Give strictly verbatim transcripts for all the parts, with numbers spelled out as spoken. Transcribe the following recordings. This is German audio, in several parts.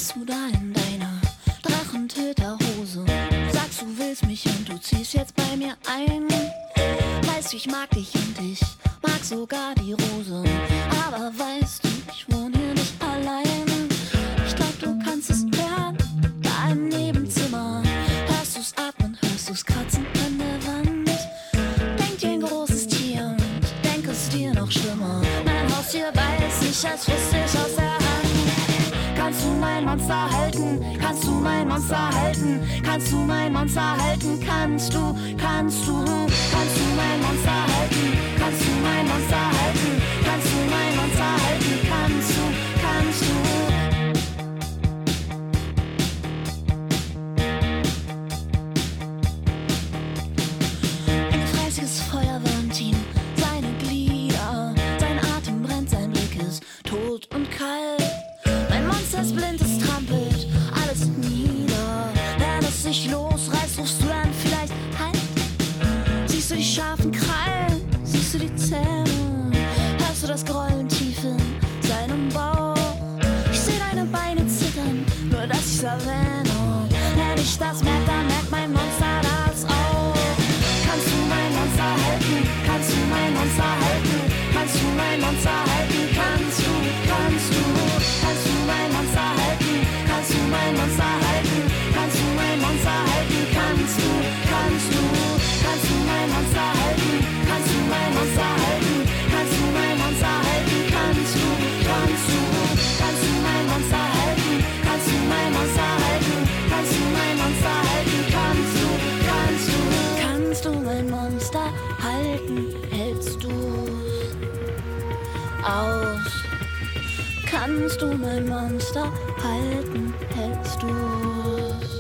stehst du da in deiner Drachentöterhose. Sagst, du willst mich und du ziehst jetzt bei mir ein. Weißt du, ich mag dich und ich mag sogar die Rose. Aber weißt du, ich wohne hier nicht allein. Ich glaub, du kannst es hören, da im Nebenzimmer. Hörst du's atmen, hörst du's kratzen an der Wand. Denk dir ein großes Tier und denk es dir noch schlimmer. Mein Haustier weiß nicht, als frisst dich aus der Hand. Kannst du mein Monster halten? Kannst du mein Monster halten? Kannst du mein Monster halten? Kannst du, kannst du, kannst du mein Monster halten? Kannst du mein Monster halten? Kannst du mein Monster halten? Kannst du, kannst du? Ein gefräßiges Feuerwehrteam, seine Glieder, sein Atem brennt, sein Blick ist tot und kalt. Mein Monster ist blind, es trampelt alles nieder. Wenn es sich losreißt, rufst du dann vielleicht halt. Siehst du die scharfen Krallen, siehst du die Zähne, hörst du das Grollen tief in seinem Bauch. Ich seh deine Beine zittern, nur dass ich's erwähne. Wenn ich das merk, dann merkt mein Monster das auch. Kannst du mein Monster halten? Kannst du mein Monster halten? Kannst du mein Monster halten? Kannst du, kannst du, kannst du mein Monster halten? Kannst du mein Monster halten? Kannst du mein Monster halten? Kannst du, kannst du, kannst du mein Monster halten? Kannst du mein Monster halten? Kannst du mein Monster halten? Kannst du, kannst du, kannst du mein Monster halten? Kannst du mein Monster halten? Kannst du mein Monster halten? Kannst du, kannst du, kannst du mein Monster halten? Hältst du's aus? Kannst du mein Monster halten? Hältst du's?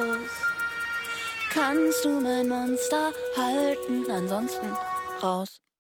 Kannst du mein Monster halten? Ansonsten raus.